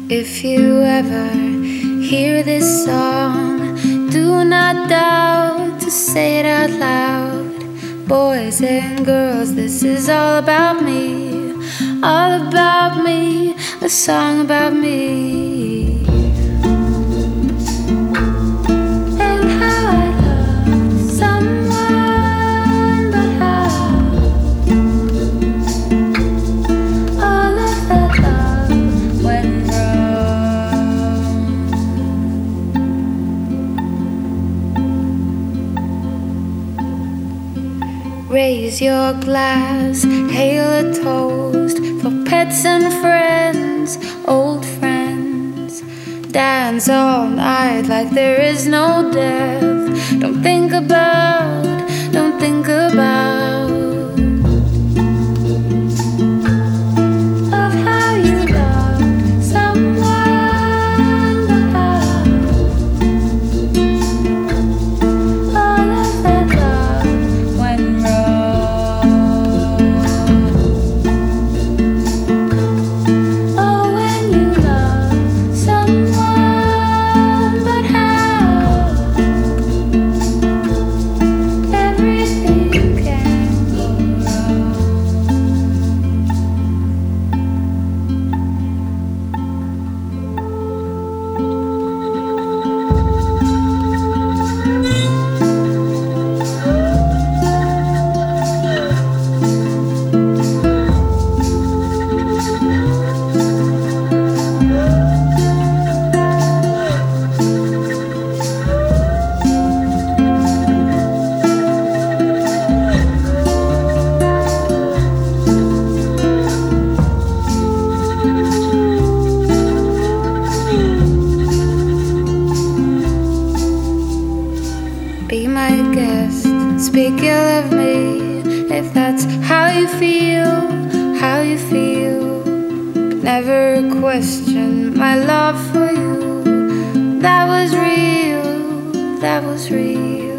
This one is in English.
If you ever hear this song, do not doubt to say it out loud. Boys and girls, this is all about me, a song about me. And how I love someone, but how all of that love went wrong. Raise your glass, hail a toast for pets and friends, old friends. Dance all night like there is no death. Don't think about, don't think about of how you loved someone, but how all of that love went wrong. Oh, when you love someone, but how everything can go wrong. Be my guest, speak ill of me, if that's how you feel, how you feel. But never question my love for you. That was real, that was real.